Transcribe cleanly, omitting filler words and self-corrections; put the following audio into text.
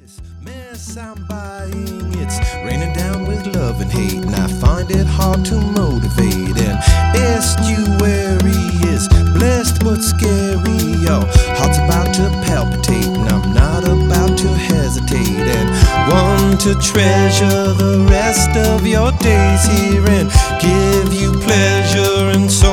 This mess I'm buying, it's raining down with love and hate, and I find it hard to motivate. And estuary is blessed but scary. Your heart's about to palpitate, and I'm not about to hesitate. And want to treasure the rest of your days here and give you pleasure and so